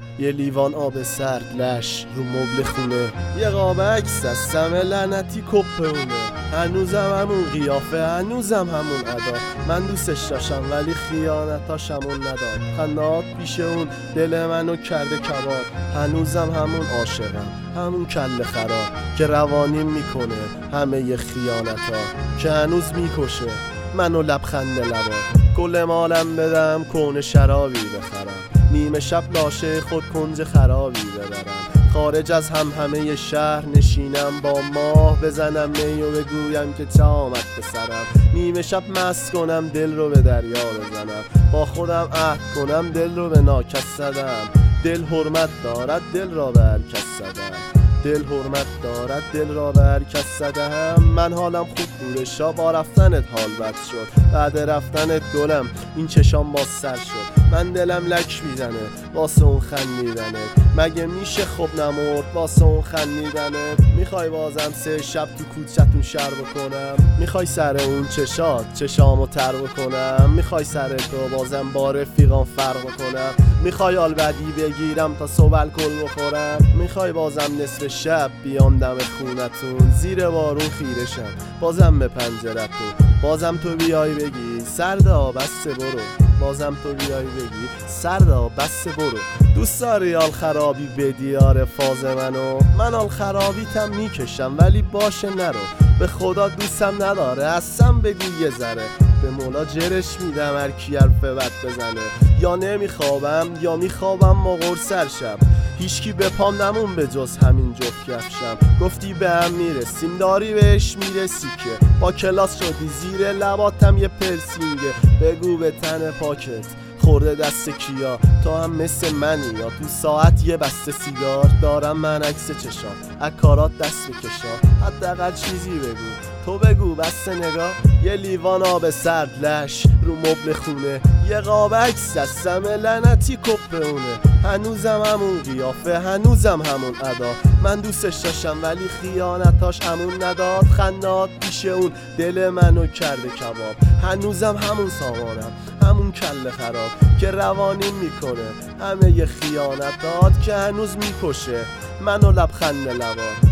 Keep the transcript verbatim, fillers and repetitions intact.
یه لیوان آب سرد لش رو مبل خونه، یه قاب عکس از سم لعنتی کپونه. هنوزم همون قیافه، هنوزم همون ادا. من دوستش داشتم ولی خیانتاشمون نداد. خندات پیش اون دل منو کرده کباب. هنوزم همون عاشقم، همون کله خراب که روانیم میکنه همه ی خیانتا، که هنوز میکشه منو لبخند لبا. کل مالم بدم کون شرابی بخرم، نیمه شب لاشه خود کنج خرابی ببرم. خارج از هم همه شهر نشینم با ماه، بزنم می و بگویم که چه آمد به سرم. نیمه شب مست کنم دل رو به دریا بزنم، با خودم عهد کنم دل رو به ناکس زدم. دل حرمت دارد دل را به هر کس زدم، دل حرمت دارد دل را به هر کس زدم. من حالم خوب بوده شا با رفتنت حال بد شد، بعد رفتنت گلم این چشام باز سر شد. من دلم لک میزنه واسه اون خندیدنت، مگه میشه خب نمرد واسه اون خندیدنت. میخوای بازم سه شب تو کوچتون شر بکنم، میخوای سر اون چشات چشامو تر بکنم، میخوای سر تو بازم با رفیقام فرق بکنم، میخوای آلبدی بگیرم تا صبح الکل بخورم، میخوای بازم نصف شب بیام دم خونتون زیر بارون خیرشم بازم به پنجرتون. بازم تو بیای بگی سردا بسته برو، بازم تو بیای بگی سردا بسته برو. دوست داری آل خرابی به دیار فاز منو، من آل خرابیتم میکشم ولی باشه نرو. به خدا دوستم نداره اصلا بگو یه ذره، به مولا جرش میدم هر کی حرف بد بزنه. یا نمیخوابم یا میخوابم مغور سر شب، هیچکی به پام نمون به جز همین جفت کفشم. گفتی به هم میرسیم داری بهش میرسی که، با کلاس شدی زیر لباتم یه پرسینگه. بگو به تن پاکت خورده دست کیا، تو هم مثل منی یا تو ساعت یه بسته سیگار دارم من عکس چشات از کارات دست بکشا. حداقل چیزی بگو تو بگو بس نگاه. یه لیوان آب سرد لش رو مبل خونه، یه قاب عکس از سم لعنتی کپونه. هنوزم همون قیافه، هنوزم همون ادا. من دوستش داشتم ولی خیانتاش همون نداد. خندات پیش اون دل منو کرده کباب. هنوزم همون سامانم، همون کله خراب که روانیم میکنه همه ی خیانتات، که هنوز میکشه منو لبخند لبا.